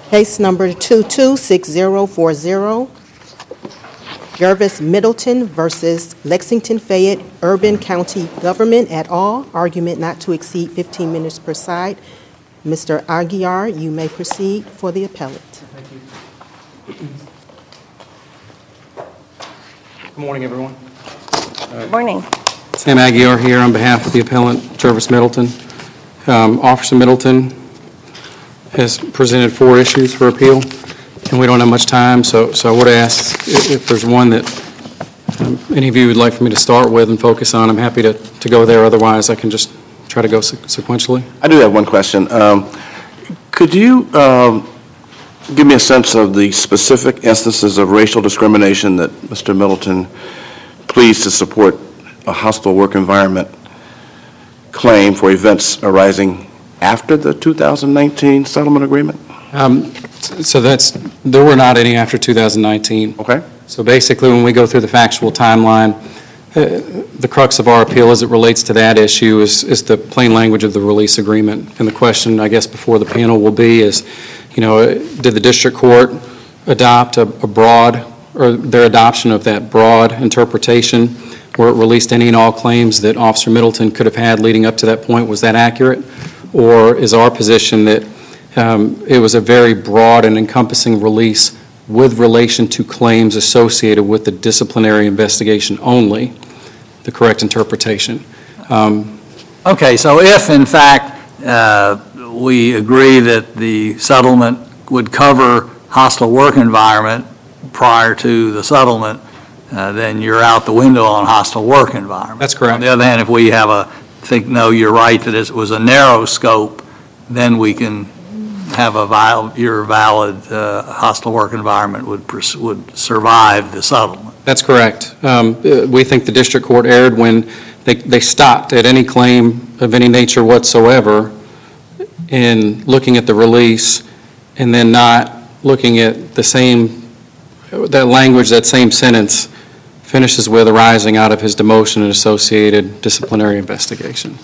Case number 226040, Jervis Middleton versus Lexington Fayette Urban County Government et al. Argument not to exceed 15 minutes per side. Mr. Aguiar, you may proceed for the appellate. Thank you. Good morning, everyone. Good morning. Sam Aguiar here on behalf of the appellant, Jervis Middleton. Officer Middleton has presented 4 issues for appeal, and we don't have much time, so I would ask if there's one that any of you would like for me to start with and focus on. I'm happy to go there. Otherwise, I can just try to go sequentially. I do have one question. Could you give me a sense of the specific instances of racial discrimination that Mr. Middleton pleads to support a hostile work environment claim for events arising after the 2019 settlement agreement? So there were not any after 2019. Okay. So basically, when we go through the factual timeline, the crux of our appeal as it relates to that issue is the plain language of the release agreement. And the question, I guess, before the panel will be is, did the district court adopt a broad, or their adoption of that broad interpretation where it released any and all claims that Officer Middleton could have had leading up to that point? Was that accurate? Or is our position that it was a very broad and encompassing release with relation to claims associated with the disciplinary investigation only, the correct interpretation? Okay, so if in fact we agree that the settlement would cover hostile work environment prior to the settlement, then you're out the window on hostile work environment. That's correct. On the other hand, if we have no, you're right, that it was a narrow scope, then we can have your valid hostile work environment would survive the settlement. That's correct. We think the district court erred when they stopped at any claim of any nature whatsoever in looking at the release and then not looking at that language, that same sentence finishes with arising out of his demotion and associated disciplinary investigation.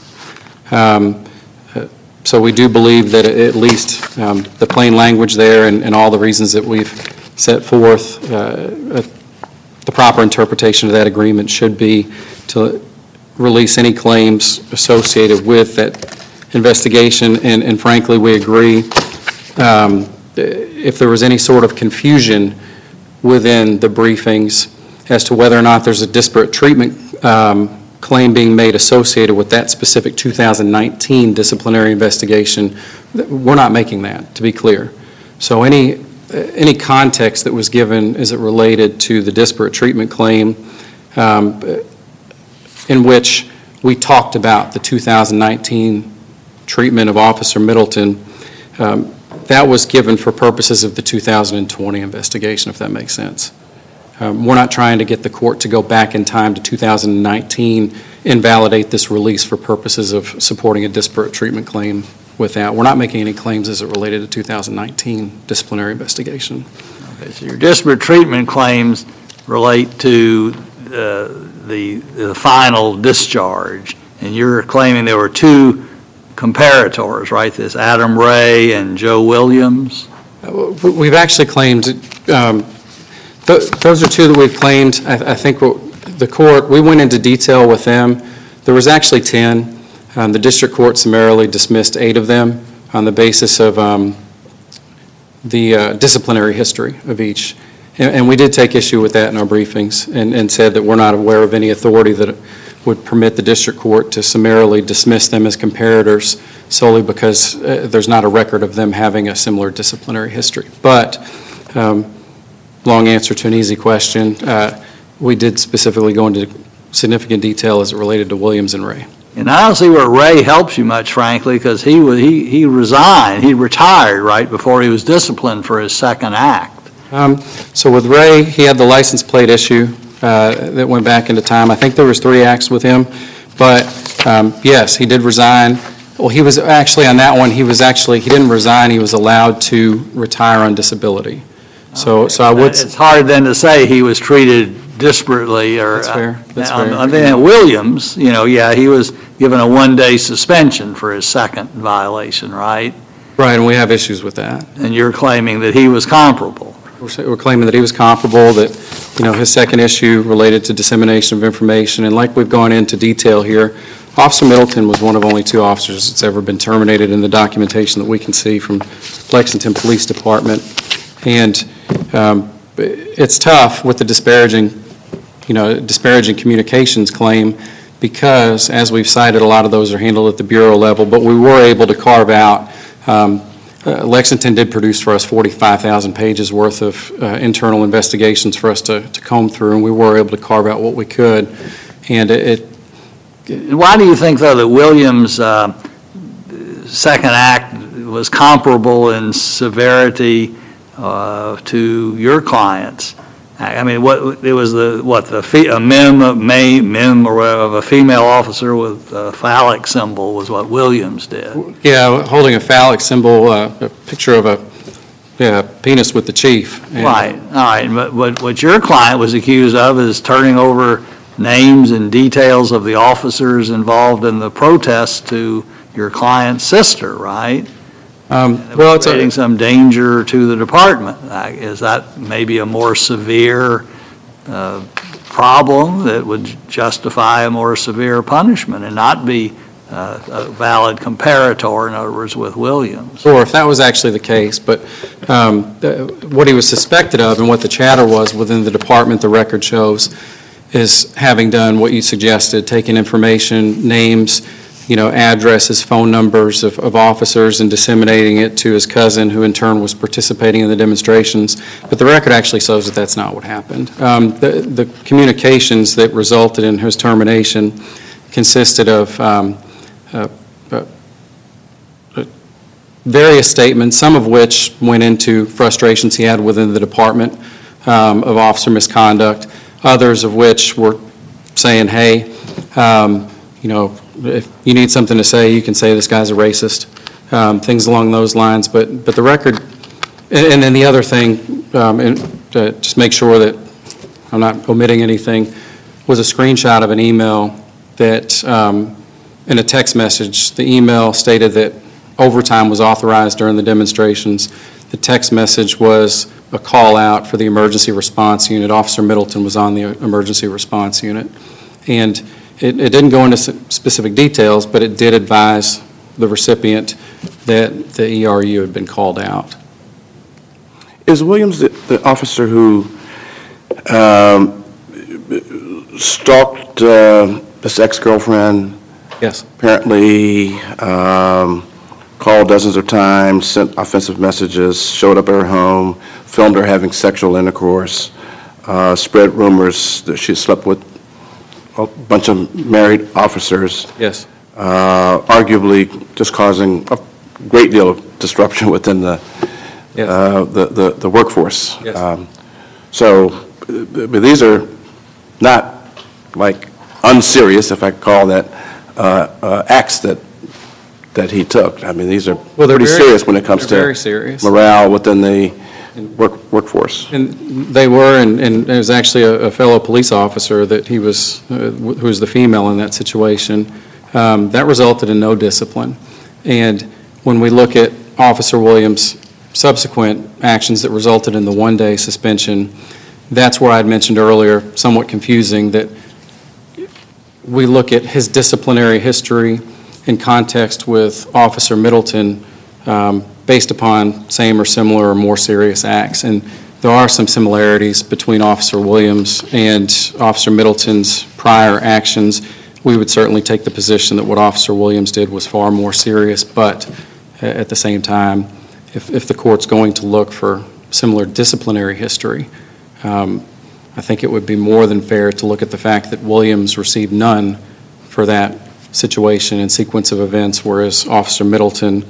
So we do believe that at least the plain language there and all the reasons that we've set forth, the proper interpretation of that agreement should be to release any claims associated with that investigation. And frankly, we agree if there was any sort of confusion within the briefings as to whether or not there's a disparate treatment claim being made associated with that specific 2019 disciplinary investigation, we're not making that, to be clear. So any context that was given as it related to the disparate treatment claim in which we talked about the 2019 treatment of Officer Middleton, that was given for purposes of the 2020 investigation, if that makes sense. We're not trying to get the court to go back in time to 2019 and validate this release for purposes of supporting a disparate treatment claim with that. We're not making any claims as it related to 2019 disciplinary investigation. Okay, so your disparate treatment claims relate to the final discharge, and you're claiming there were 2 comparators, right? This Adam Ray and Joe Williams? We've actually claimed, those are 2 that we've claimed. I think the court, we went into detail with them. There was actually 10. The district court summarily dismissed 8 of them on the basis of the disciplinary history of each. And we did take issue with that in our briefings and said that we're not aware of any authority that would permit the district court to summarily dismiss them as comparators solely because there's not a record of them having a similar disciplinary history. But, long answer to an easy question, we did specifically go into significant detail as it related to Williams and Ray. And I don't see where Ray helps you much, frankly, because he resigned, he retired right before he was disciplined for his second act. So with Ray, he had the license plate issue that went back into time. I think there was 3 acts with him, but yes, he did resign. Well, he was actually on that one. He didn't resign. He was allowed to retire on disability. So I would. It's hard then to say he was treated disparately or. That's fair. That's fair. I mean, Williams, he was given a 1-day suspension for his second violation, right? Right, and we have issues with that. And you're claiming that he was comparable. We're claiming that he was comparable, that, his second issue related to dissemination of information, and like we've gone into detail here, Officer Middleton was one of only 2 officers that's ever been terminated in the documentation that we can see from Lexington Police Department. And it's tough with the disparaging communications claim, because, as we've cited, a lot of those are handled at the bureau level, but we were able to carve out, Lexington did produce for us 45,000 pages worth of internal investigations for us to comb through, and we were able to carve out what we could. And Why do you think, though, that Williams' second act was comparable in severity to your clients? I mean, it was a mem or of a female officer with a phallic symbol was what Williams did. Yeah, holding a phallic symbol, a picture of a penis with the chief. Right, all right. But what your client was accused of is turning over names and details of the officers involved in the protests to your client's sister, right? Well, it's creating some danger to the department. Is that maybe a more severe problem that would justify a more severe punishment and not be a valid comparator, in other words, with Williams? Sure, if that was actually the case, but what he was suspected of and what the chatter was within the department, the record shows, is having done what you suggested, taking information, names, addresses, phone numbers of officers, and disseminating it to his cousin, who in turn was participating in the demonstrations. But the record actually shows that that's not what happened. The communications that resulted in his termination consisted of various statements, some of which went into frustrations he had within the department of officer misconduct, others of which were saying, hey, if you need something to say, you can say this guy's a racist, things along those lines. But the record, and then the other thing, to just make sure that I'm not omitting anything, was a screenshot of an email that, in a text message, the email stated that overtime was authorized during the demonstrations. The text message was a call out for the emergency response unit. Officer Middleton was on the emergency response unit. And it didn't go into specific details, but it did advise the recipient that the ERU had been called out. Is Williams the officer who stalked this ex-girlfriend? Yes. Apparently called dozens of times, sent offensive messages, showed up at her home, filmed her having sexual intercourse, spread rumors that she slept with a bunch of married officers. Yes. Arguably just causing a great deal of disruption within the workforce. Yes. So these are not like unserious, if I could call that, acts that he took. I mean, these are pretty serious when it comes to morale within the workforce. And they were, and it was actually a fellow police officer that he was, who was the female in that situation. That resulted in no discipline. And when we look at Officer Williams' subsequent actions that resulted in the one-day suspension, that's where I'd mentioned earlier, somewhat confusing, that we look at his disciplinary history in context with Officer Middleton based upon same or similar or more serious acts. And there are some similarities between Officer Williams and Officer Middleton's prior actions. We would certainly take the position that what Officer Williams did was far more serious, but at the same time, if the court's going to look for similar disciplinary history, I think it would be more than fair to look at the fact that Williams received none for that situation and sequence of events, whereas Officer Middleton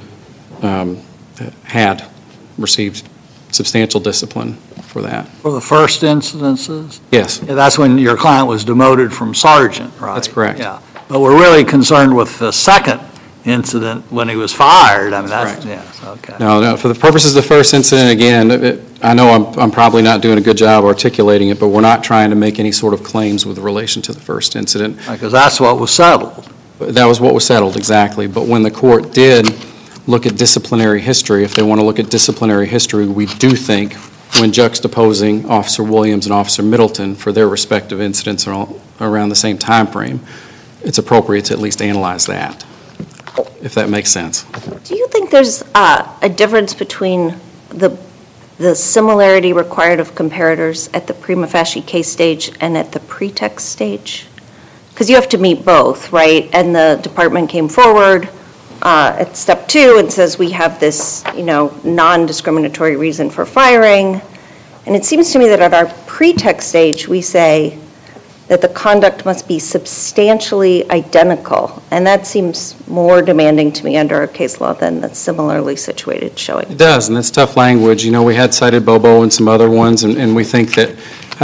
had received substantial discipline for that. For the first incidences? Yes. Yeah, that's when your client was demoted from sergeant, right? That's correct. Yeah, but we're really concerned with the second incident when he was fired. I mean, that's, yes, okay. No, for the purposes of the first incident, again, I know I'm probably not doing a good job articulating it, but we're not trying to make any sort of claims with relation to the first incident. Because that's what was settled. That was what was settled, exactly. But when the court did look at disciplinary history, if they want to look at disciplinary history, we do think when juxtaposing Officer Williams and Officer Middleton for their respective incidents around the same time frame, it's appropriate to at least analyze that, if that makes sense. Do you think there's a difference between the similarity required of comparators at the prima facie case stage and at the pretext stage? Because you have to meet both, right? And the department came forward at step 2 and says we have this, non-discriminatory reason for firing. And it seems to me that at our pretext stage, we say that the conduct must be substantially identical. And that seems more demanding to me under our case law than the similarly situated showing. It does, and that's tough language. We had cited Bobo and some other ones, and we think that,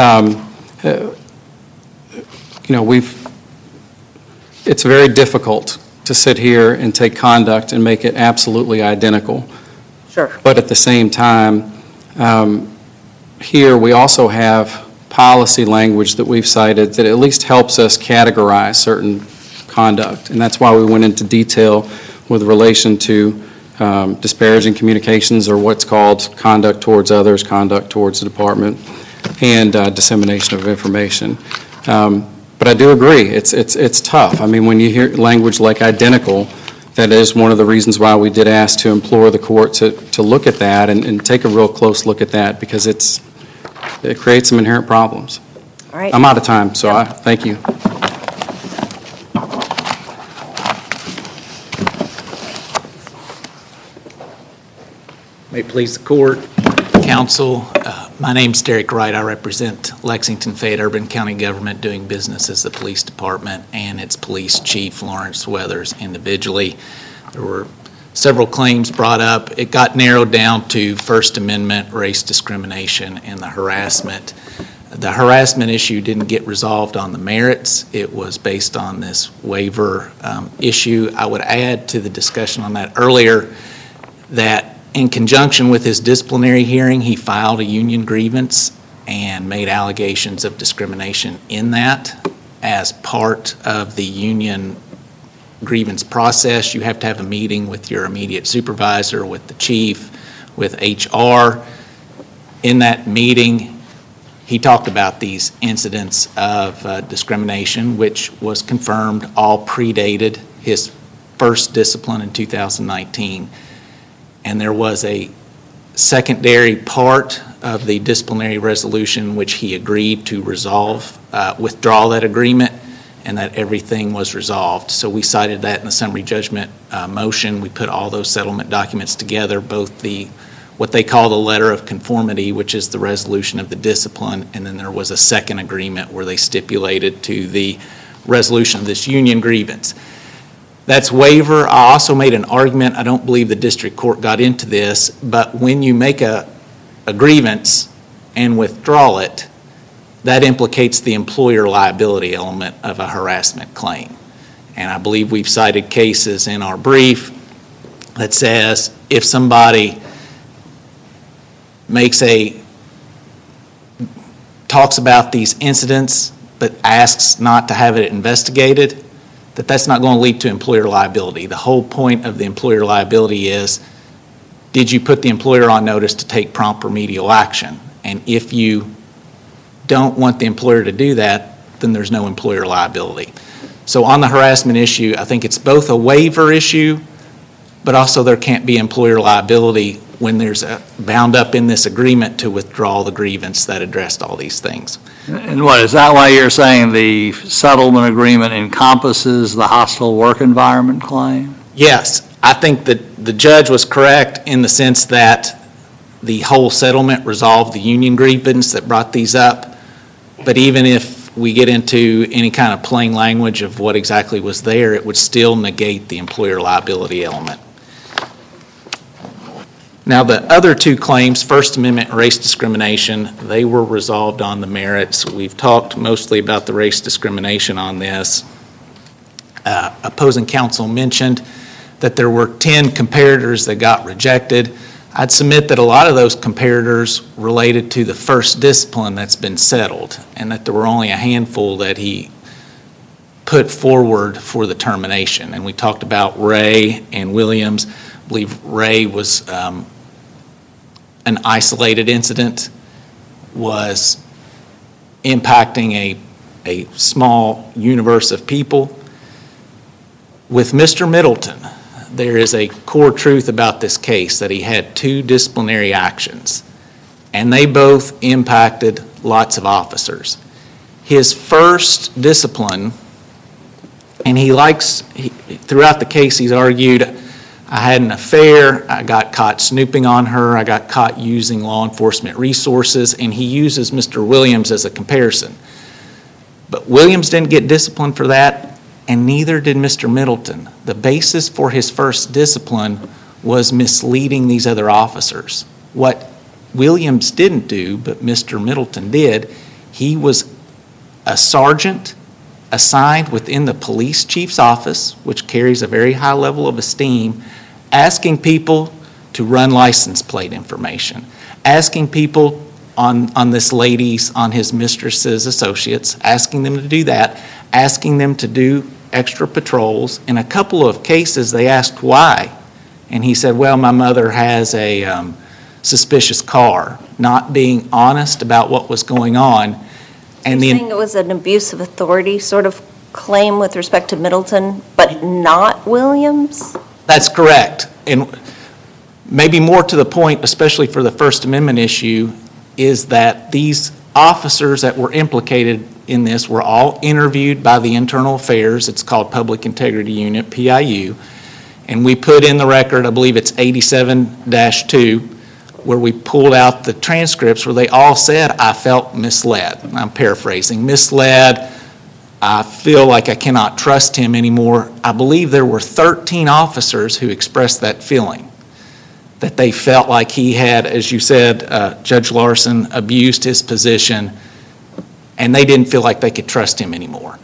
it's very difficult to sit here and take conduct and make it absolutely identical. Sure. But at the same time, here we also have policy language that we've cited that at least helps us categorize certain conduct. And that's why we went into detail with relation to disparaging communications, or what's called conduct towards others, conduct towards the department, and dissemination of information. But I do agree, it's tough. I mean, when you hear language like identical, that is one of the reasons why we did ask to implore the court to look at that and take a real close look at that, because it creates some inherent problems. All right. I'm out of time, so thank you. May it please the court, counsel. My name's Derek Wright. I represent Lexington Fayette Urban County Government, doing business as the police department and its police chief, Lawrence Weathers, individually. There were several claims brought up. It got narrowed down to First Amendment, race discrimination, and the harassment. The harassment issue didn't get resolved on the merits. It was based on this waiver issue. I would add to the discussion on that earlier that in conjunction with his disciplinary hearing, he filed a union grievance and made allegations of discrimination in that. As part of the union grievance process, you have to have a meeting with your immediate supervisor, with the chief, with HR. In that meeting, he talked about these incidents of discrimination, which was confirmed all predated his first discipline in 2019. And there was a secondary part of the disciplinary resolution which he agreed to withdraw that agreement, and that everything was resolved. So we cited that in the summary judgment motion. We put all those settlement documents together, both what they call the letter of conformity, which is the resolution of the discipline, and then there was a second agreement where they stipulated to the resolution of this union grievance. That's waiver. I also made an argument, I don't believe the district court got into this, but when you make a grievance and withdraw it, that implicates the employer liability element of a harassment claim. And I believe we've cited cases in our brief that says if somebody talks about these incidents but asks not to have it investigated, that's not going to lead to employer liability. The whole point of the employer liability is, did you put the employer on notice to take prompt remedial action? And if you don't want the employer to do that, then there's no employer liability. So on the harassment issue, I think it's both a waiver issue, but also there can't be employer liability when there's bound up in this agreement to withdraw the grievance that addressed all these things. And what, is that why you're saying the settlement agreement encompasses the hostile work environment claim? Yes, I think that the judge was correct in the sense that the whole settlement resolved the union grievance that brought these up. But even if we get into any kind of plain language of what exactly was there, it would still negate the employer liability element. Now, the other two claims, First Amendment race discrimination, they were resolved on the merits. We've talked mostly about the race discrimination on this. Opposing counsel mentioned that there were 10 comparators that got rejected. I'd submit that a lot of those comparators related to the first discipline that's been settled, and that there were only a handful that he put forward for the termination. And we talked about Ray and Williams, believe Ray was an isolated incident, was impacting a small universe of people. With Mr. Middleton, there is a core truth about this case that he had 2 disciplinary actions, and they both impacted lots of officers. His first discipline, and throughout the case he's argued, I had an affair, I got caught snooping on her, I got caught using law enforcement resources, and he uses Mr. Williams as a comparison. But Williams didn't get disciplined for that, and neither did Mr. Middleton. The basis for his first discipline was misleading these other officers. What Williams didn't do, but Mr. Middleton did, he was a sergeant assigned within the police chief's office, which carries a very high level of esteem, asking people to run license plate information, asking people on this lady's, on his mistress's associates, asking them to do that, asking them to do extra patrols. In a couple of cases, they asked why, and he said, well, my mother has a suspicious car, not being honest about what was going on. And You're saying it was an abuse of authority sort of claim with respect to Middleton, but not Williams? That's correct. And maybe more to the point, especially for the First Amendment issue, is that these officers that were implicated in this were all interviewed by the Internal Affairs. It's called Public Integrity Unit, PIU. And we put in the record, I believe it's 87-2, where we pulled out the transcripts where they all said, I felt misled. I'm paraphrasing. Misled. I feel like I cannot trust him anymore. I believe there were 13 officers who expressed that feeling, that they felt like he had, as you said, Judge Larson, abused his position, and they didn't feel like they could trust him anymore.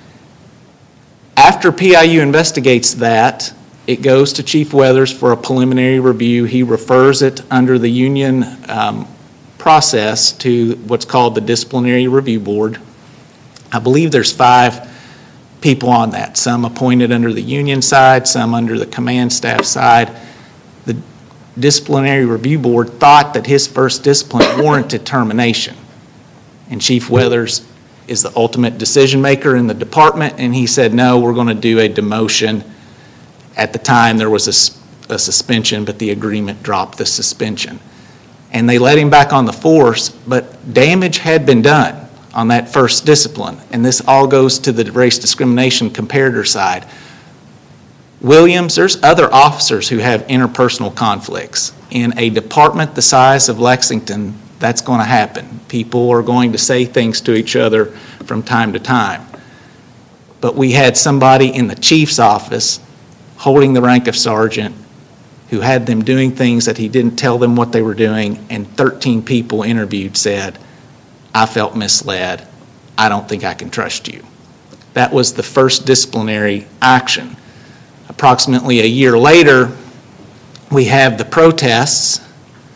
After PIU investigates that, it goes to Chief Weathers for a preliminary review. He refers it under the union process to what's called the Disciplinary Review Board. I believe there's 5 people on that, some appointed under the union side, some under the command staff side. The Disciplinary Review Board thought that his first discipline warranted termination. And Chief Weathers is the ultimate decision maker in the department, and he said, no, we're going to do a demotion. At the time, there was a suspension, but the agreement dropped the suspension. And they let him back on the force, but damage had been done on that first discipline. And this all goes to the race discrimination comparator side. Williams, there's other officers who have interpersonal conflicts. In a department the size of Lexington, that's going to happen. People are going to say things to each other from time to time. But we had somebody in the chief's office holding the rank of sergeant who had them doing things that he didn't tell them what they were doing, and 13 people interviewed said, I felt misled. I don't think I can trust you. That was the first disciplinary action. Approximately a year later, we have the protests,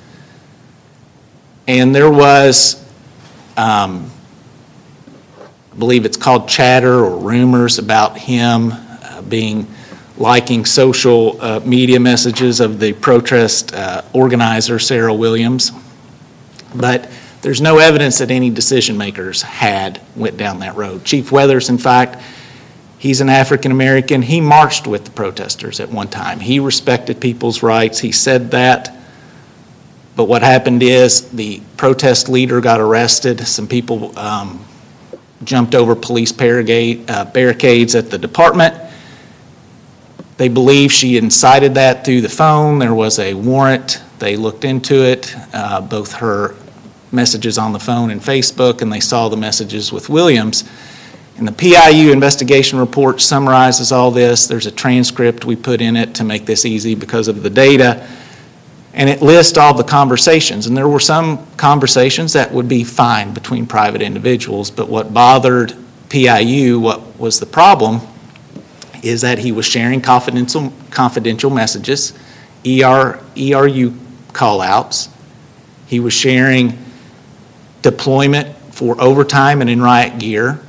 and there was, I believe it's called chatter or rumors about him liking social media messages of the protest organizer, Sarah Williams. But there's no evidence that any decision makers went down that road. Chief Weathers, in fact, he's an African American. He marched with the protesters at one time. He respected people's rights. He said that. But what happened is the protest leader got arrested. Some people jumped over police barricades at the department. They believe she incited that through the phone. There was a warrant. They looked into it, both her messages on the phone and Facebook, and they saw the messages with Williams. And the PIU investigation report summarizes all this. There's a transcript we put in it to make this easy because of the data. And it lists all the conversations. And there were some conversations that would be fine between private individuals, but what bothered PIU, what was the problem, is that he was sharing confidential messages, ERU call-outs. He was sharing deployment for overtime and in riot gear.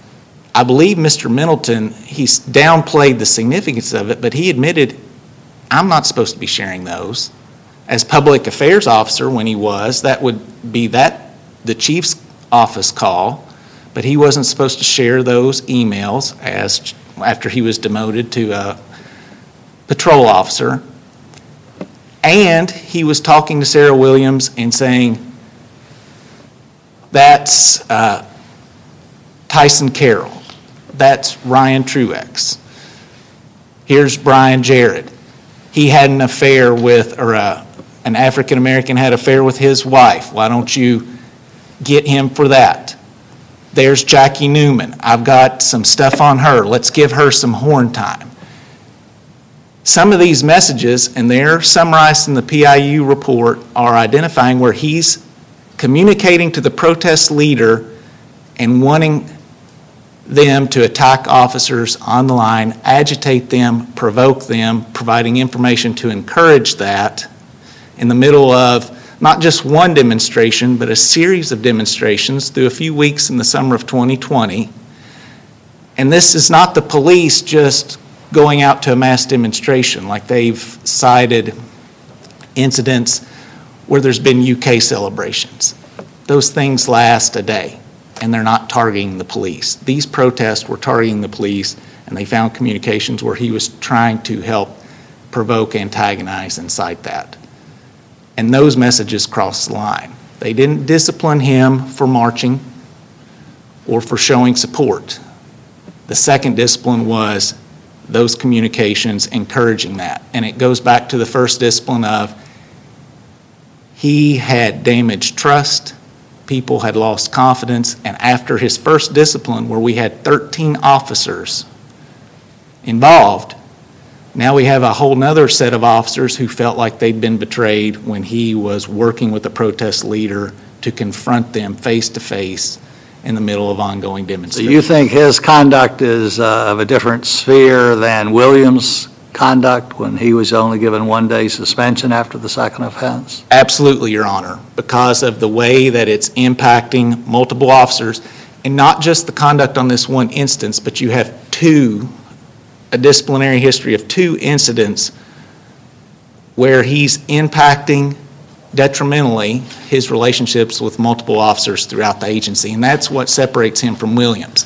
I believe Mr. Middleton, he's downplayed the significance of it, but he admitted I'm not supposed to be sharing those. As public affairs officer, when he was, that would be the chief's office call, but he wasn't supposed to share those emails after he was demoted to a patrol officer. And he was talking to Sarah Williams and saying, that's Tyson Carroll. That's Ryan Truex. Here's Brian Jarrett. He had an affair with, or an African-American had an affair with his wife. Why don't you get him for that? There's Jackie Newman. I've got some stuff on her. Let's give her some horn time. Some of these messages, and they're summarized in the PIU report, are identifying where he's communicating to the protest leader and wanting them to attack officers on the line, agitate them, provoke them, providing information to encourage that in the middle of not just one demonstration, but a series of demonstrations through a few weeks in the summer of 2020. And this is not the police just going out to a mass demonstration, like they've cited incidents where there's been UK celebrations. Those things last a day, and they're not targeting the police. These protests were targeting the police, and they found communications where he was trying to help provoke, antagonize, and cite that. And those messages crossed the line. They didn't discipline him for marching or for showing support. The second discipline was those communications encouraging that. And it goes back to the first discipline of he had damaged trust, people had lost confidence, and after his first discipline, where we had 13 officers involved, now we have a whole nother set of officers who felt like they'd been betrayed when he was working with the protest leader to confront them face to face in the middle of ongoing So demonstrations. you think his conduct is of a different sphere than Williams' conduct when he was only given 1 day suspension after the second offense? Absolutely, Your Honor, because of the way that it's impacting multiple officers, and not just the conduct on this one instance, but you have a disciplinary history of 2 incidents where he's impacting detrimentally his relationships with multiple officers throughout the agency, and that's what separates him from Williams.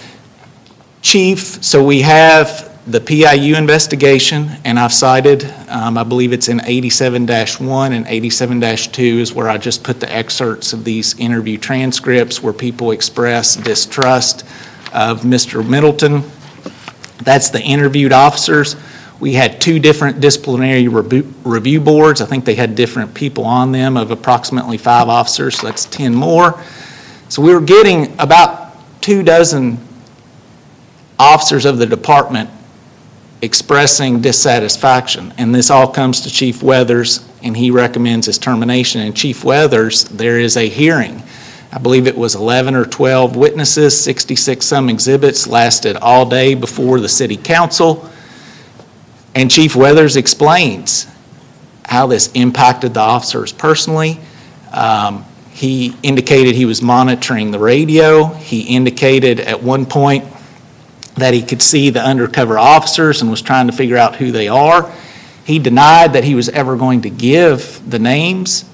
Chief, so we have the PIU investigation, and I've cited, I believe it's in 87-1 and 87-2 is where I just put the excerpts of these interview transcripts where people express distrust of Mr. Middleton. That's the interviewed officers. We had 2 different disciplinary review boards. I think they had different people on them of approximately 5 officers, so that's 10 more. So we were getting about 24 officers of the department expressing dissatisfaction, and this all comes to Chief Weathers, and he recommends his termination. And Chief Weathers, there is a hearing. I believe it was 11 or 12 witnesses, 66 some exhibits, lasted all day before the city council. And Chief Weathers explains how this impacted the officers personally. He indicated he was monitoring the radio. He indicated at one point that he could see the undercover officers and was trying to figure out who they are. He denied that he was ever going to give the names.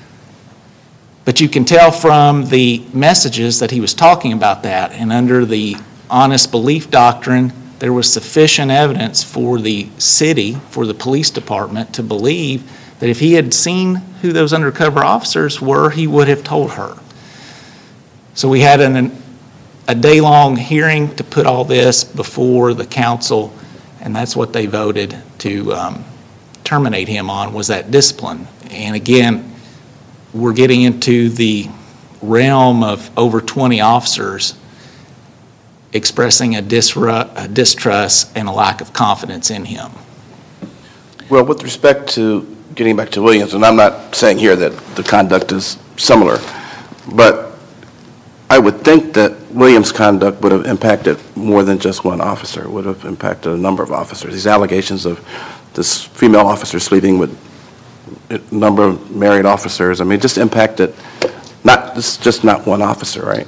But you can tell from the messages that he was talking about that, and under the honest belief doctrine, there was sufficient evidence for the city, for the police department, to believe that if he had seen who those undercover officers were, he would have told her. So we had a day-long hearing to put all this before the council, and that's what they voted to terminate him on, was that discipline. And again, we're getting into the realm of over 20 officers expressing a distrust and a lack of confidence in him. Well, with respect to getting back to Williams, and I'm not saying here that the conduct is similar, but I would think that Williams' conduct would have impacted more than just one officer. It would have impacted a number of officers. These allegations of this female officer sleeping with a number of married officers, I mean, just impacted, just not one officer, right?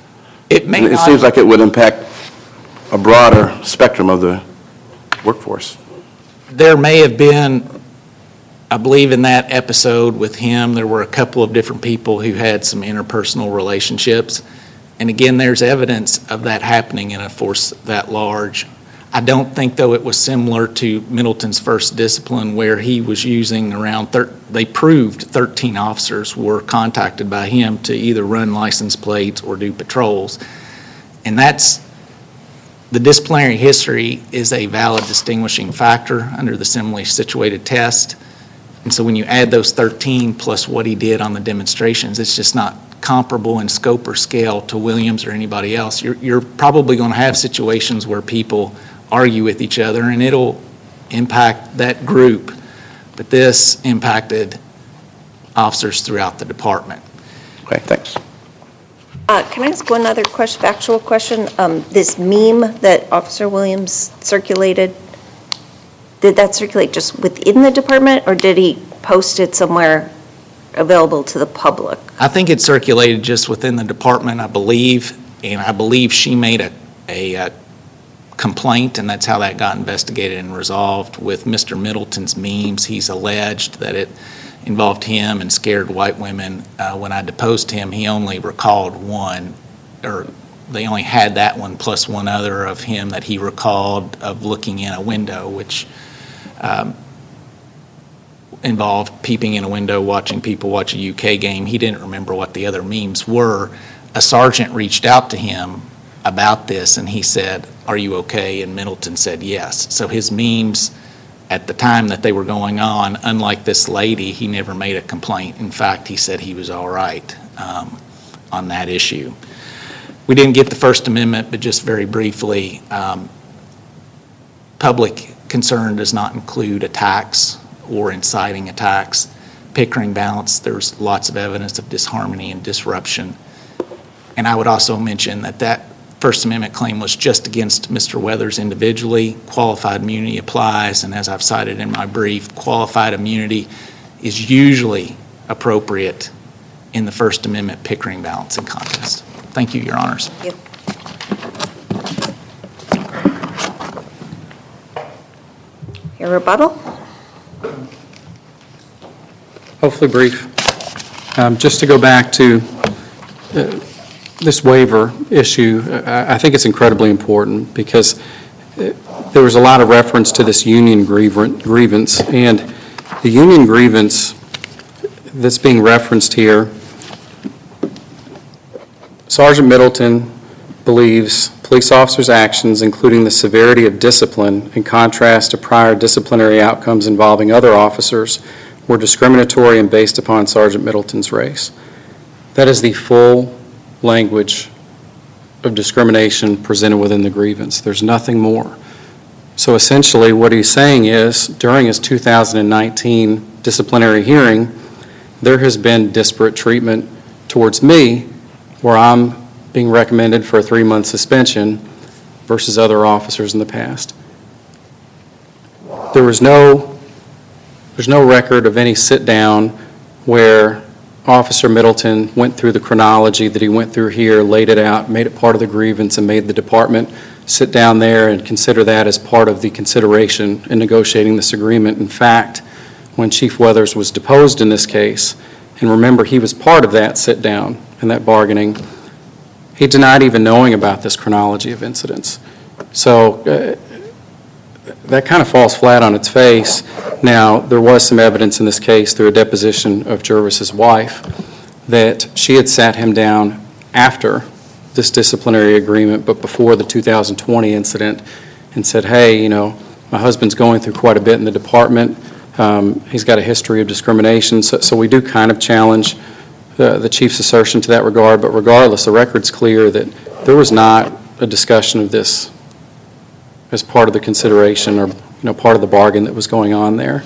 It seems like it would impact a broader spectrum of the workforce. there may have been, I believe in that episode with him, there were a couple of different people who had some interpersonal relationships. And again, there's evidence of that happening in a force that large. I don't think, though, it was similar to Middleton's first discipline where he was using around, they proved 13 officers were contacted by him to either run license plates or do patrols. And that's, the disciplinary history is a valid distinguishing factor under the similarly situated test. And so when you add those 13 plus what he did on the demonstrations, it's just not comparable in scope or scale to Williams or anybody else. You're probably going to have situations where people argue with each other and it'll impact that group. But this impacted officers throughout the department. Okay, thanks. Can I ask one other question, factual question? This meme that Officer Williams circulated, did that circulate just within the department, or did he post it somewhere available to the public? I think it circulated just within the department, I believe, and I believe she made a complaint, and that's how that got investigated and resolved. With Mr. Middleton's memes, he's alleged that it involved him and scared white women. When I deposed him, he only recalled one, or they only had that one plus one other of him that he recalled of looking in a window, which involved peeping in a window, watching people watch a UK game. He didn't remember what the other memes were. A sergeant reached out to him about this, and he said, "Are you okay?" And Middleton said yes. So his memes, at the time that they were going on, unlike this lady, he never made a complaint. In fact, he said he was all right on that issue. We didn't get the First Amendment, but just very briefly, public concern does not include attacks or inciting attacks. Pickering balance, there's lots of evidence of disharmony and disruption. And I would also mention that that First Amendment claim was just against Mr. Weathers individually. Qualified immunity applies, and as I've cited in my brief, qualified immunity is usually appropriate in the First Amendment Pickering balancing contest. Thank you, Your Honors. Thank you. Your rebuttal? Hopefully brief. Just to go back to this waiver issue, I think it's incredibly important because there was a lot of reference to this union grievance, and the union grievance that's being referenced here, Sergeant Middleton believes police officers' actions, including the severity of discipline, in contrast to prior disciplinary outcomes involving other officers, were discriminatory and based upon Sergeant Middleton's race. That is the full language of discrimination presented within the grievance. There's nothing more. So essentially what he's saying is, during his 2019 disciplinary hearing, there has been disparate treatment towards me where I'm being recommended for a 3-month suspension versus other officers in the past. There's no record of any sit-down where Officer Middleton went through the chronology that he went through here, laid it out, made it part of the grievance, and made the department sit down there and consider that as part of the consideration in negotiating this agreement. In fact, when Chief Weathers was deposed in this case, and remember he was part of that sit-down and that bargaining, he denied even knowing about this chronology of incidents. So that kind of falls flat on its face. Now, there was some evidence in this case through a deposition of Jervis's wife that she had sat him down after this disciplinary agreement, but before the 2020 incident, and said, hey, you know, my husband's going through quite a bit in the department. He's got a history of discrimination. So we do kind of challenge the chief's assertion to that regard, but regardless, the record's clear that there was not a discussion of this as part of the consideration or part of the bargain that was going on there.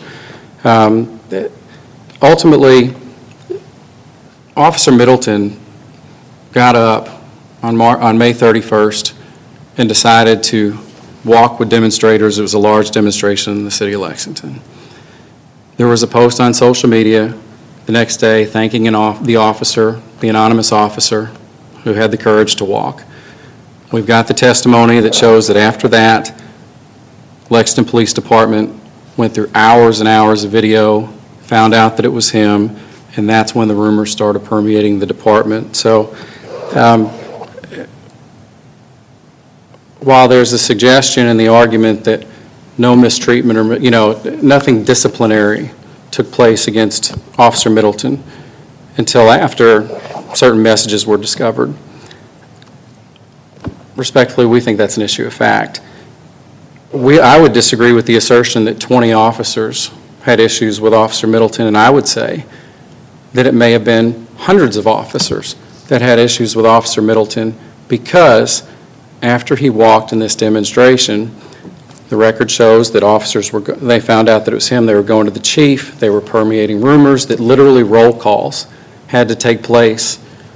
Ultimately, Officer Middleton got up on May 31st and decided to walk with demonstrators. It was a large demonstration in the city of Lexington. There was a post on social media the next day thanking the officer, the anonymous officer, who had the courage to walk. We've got the testimony that shows that after that, Lexington Police Department went through hours and hours of video, found out that it was him, and that's when the rumors started permeating the department. So while there's a suggestion in the argument that no mistreatment or, nothing disciplinary took place against Officer Middleton until after certain messages were discovered, respectfully, we think that's an issue of fact. I would disagree with the assertion that 20 officers had issues with Officer Middleton, and I would say that it may have been hundreds of officers that had issues with Officer Middleton because after he walked in this demonstration, the record shows that officers they found out that it was him. They were going to the chief. They were permeating rumors that literally roll calls had to take place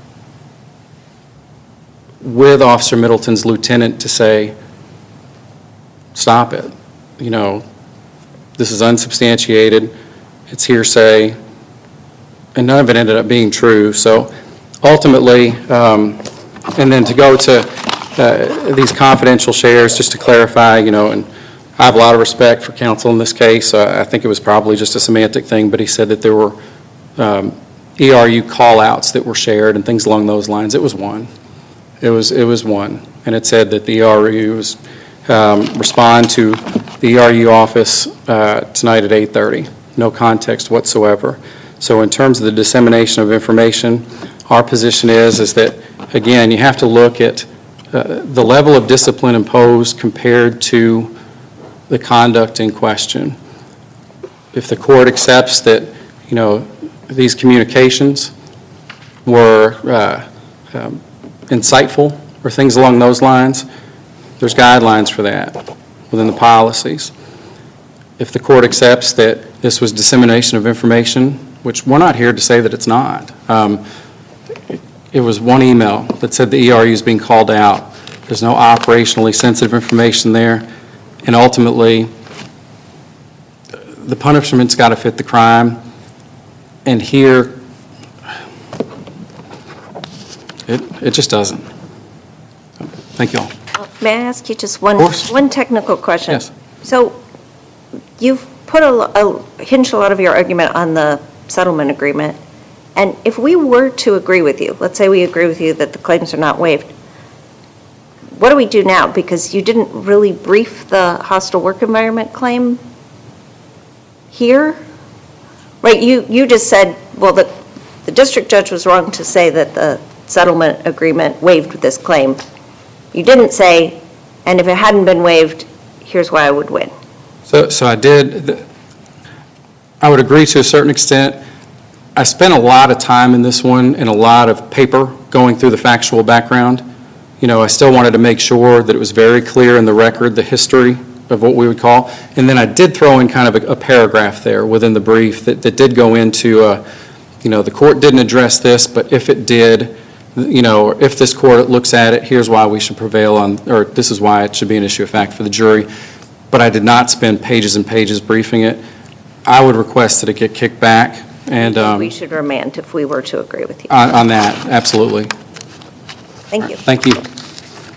with Officer Middleton's lieutenant to say, stop it. This is unsubstantiated. It's hearsay. And none of it ended up being true. So ultimately, and then to go to these confidential shares, just to clarify, and I have a lot of respect for counsel in this case. I think it was probably just a semantic thing, but he said that there were ERU call-outs that were shared and things along those lines. It was one. It was one. And it said that the ERUs respond to the ERU office tonight at 8:30. No context whatsoever. So in terms of the dissemination of information, our position is that, again, you have to look at the level of discipline imposed compared to the conduct in question. If the court accepts that, these communications were insightful or things along those lines, there's guidelines for that within the policies. If the court accepts that this was dissemination of information, which we're not here to say that it's not, it was one email that said the ERU is being called out. There's no operationally sensitive information there. And ultimately, the punishment's got to fit the crime. And here, it just doesn't. So, thank you all. May I ask you just Of course. one technical question? Yes. So you've put hinged a lot of your argument on the settlement agreement. And if we were to agree with you, let's say we agree with you that the claims are not waived, what do we do now? Because you didn't really brief the hostile work environment claim here? Right, you just said, well, the district judge was wrong to say that the settlement agreement waived this claim. You didn't say, and if it hadn't been waived, here's why I would win. So I did. I would agree to a certain extent. I spent a lot of time in this one and a lot of paper going through the factual background. I still wanted to make sure that it was very clear in the record, the history of what we would call. And then I did throw in kind of a paragraph there within the brief that did go into, the court didn't address this, but if it did, or if this court looks at it, here's why we should prevail on, or this is why it should be an issue of fact for the jury. But I did not spend pages and pages briefing it. I would request that it get kicked back. And We should remand if we were to agree with you. on that, absolutely. Thank you. Thank you.